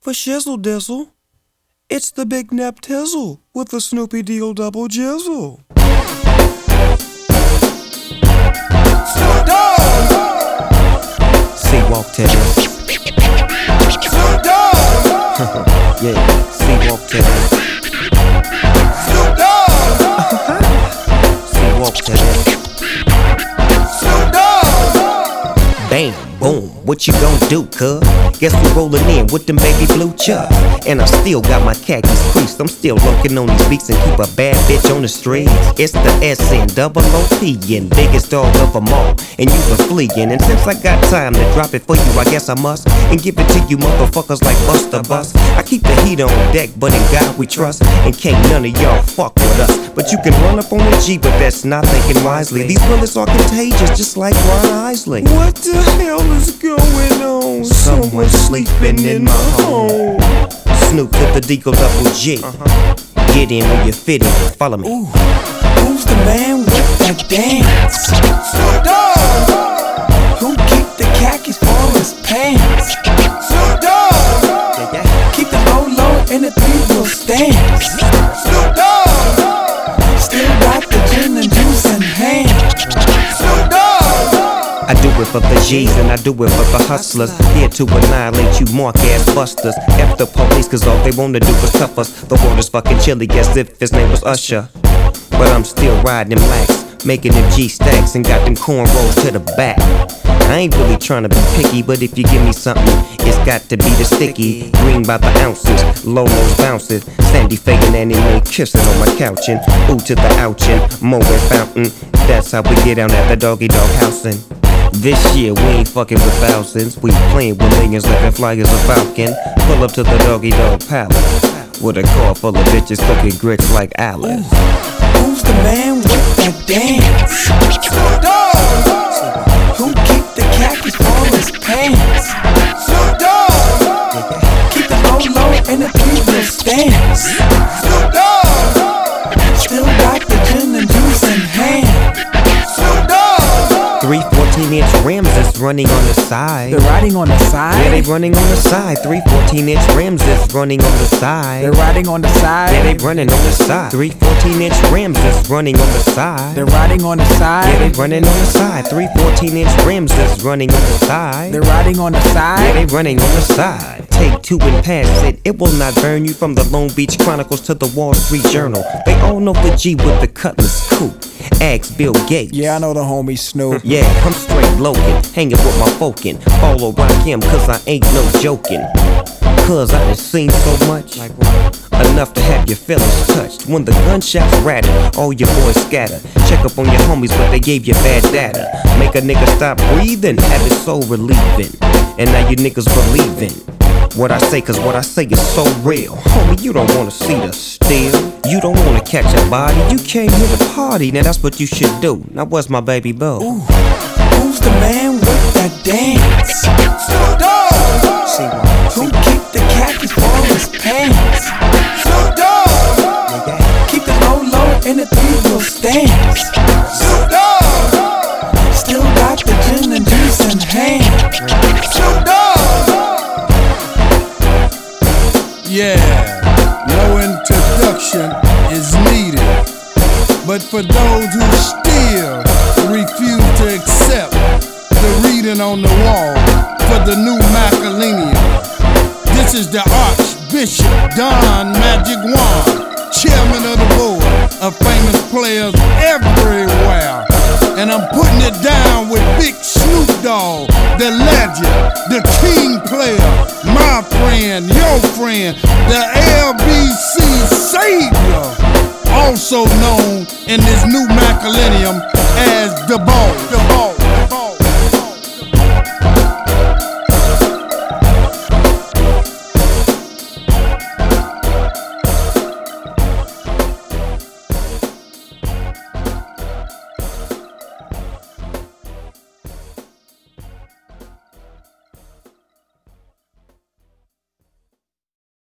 For shizzle dizzle, it's the Big Nap Tizzle with the Snoopy Deal Double Jizzle. Snoop Dogg! See, walk to this. Snoop Dogg! Yeah, see, walk to this. Snoop Dogg! See, walk to this. Snoop Dogg! Bam, boom, what you gon' do, cuz? Guess we rollin' in with them baby blue chucks. And I still got my khakis creased. I'm still lurking on these beats and keep a bad bitch on the streets. It's the SNOOP and biggest dog of them all. And you been fleeing. And since I got time to drop it for you, I guess I must. And give it to you motherfuckers like Buster Bus. I keep the heat on deck, but in God we trust. And can't none of y'all fuck with us. But you can run up on the G, but that's not thinking wisely. These bullets are contagious, just like Ron Isley. What the hell is going on? Someone's sleeping in my home. Snoop with the Deagle Double G. Get in where you fit in. Follow me. Ooh, who's the man with that dance? Snoop Dogg! Who keep the khakis for his pants? Snoop Dogg! Keep the low in the three-wheel stance. Snoop Dogg! Still got the gin and juice in hand. Snoop Dogg! I do it for the G's and I do it for the hustlers. Here to annihilate you mark-ass busters. F the police cause all they wanna do is cuff us. The world is fucking chilly as if his name was Usher. But I'm still riding them lax, making them G-stacks and got them cornrows to the back. I ain't really trying to be picky, but if you give me something, it's got to be the sticky. Green by the ounces, Lolo's bouncing, Sandy faking Annie Mae kissing on my couch and ooh to the ouchin', Moet fountain. That's how we get down at the doggy dog housing. This year we ain't fucking with thousands, we playing with millions like a fly as a falcon. Pull up to the doggy dog palace with a car full of bitches cooking grits like Alice. Who's the man with that dance? Snoop Dogg! Who keep the khakis for his pants? Snoop Dogg! Keep the low in the three-wheel stance. Snoop Dogg! Still got the gin and juice in hand. Snoop Dogg! 3 14-inch rims that's running on the side. They're riding on the side? Yeah, they running on the side. 3 14-inch rims that's running on the side. They're riding on the side? Yeah, they running on the side. 3 14-inch rims that's running on the side. They're riding on the side? Yeah, they running on the side. 3 14-inch rims that's running on the side. They're riding on the side? Yeah, they running on the side. Take 2 and pass it. It will not burn you from the Long Beach Chronicles to the Wall Street Journal. They all know the G with the Cutlass coupe. Ask Bill Gates. Yeah, I know the homie Snoop. Yeah, I'm straight loaded, hanging with my folkin'. Follow rock him, cause I ain't no joking. Cause I done seen so much, enough to have your feelings touched. When the gunshots rattle, all your boys scatter. Check up on your homies, but they gave you bad data. Make a nigga stop breathing, have it so relieving. And now you niggas believing what I say, cause what I say is so real. Homie, you don't wanna see the steal. You don't wanna catch a body. You came here to party, now that's what you should do. Now where's my baby boo? Ooh, who's the man with that dance? Snoop Dogg! Who keep the khakis for his pants? Snoop Dogg! Keep the low in the three-wheel stance. Snoop Dogg! Still got the gin and juice in hand. Snoop Dogg! Yeah, no introduction is needed. But for those who still refuse to accept the reading on the wall for the new Macarlenium, this is the Archbishop Don Magic Wand, chairman of the board of famous players everywhere. And I'm putting it down with Big Snoop Dogg, the legend, the king player, my friend, your friend, the LBC savior, also known in this new Macarlenium as the Boss.